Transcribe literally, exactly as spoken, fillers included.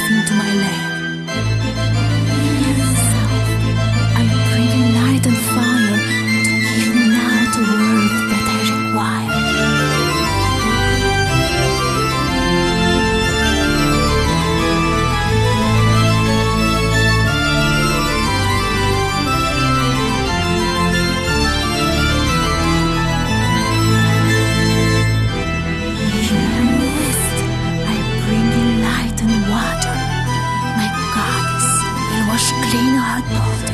into my lair. Yourself, I bring you light and fire to give me now the world that I require. Clean our bones.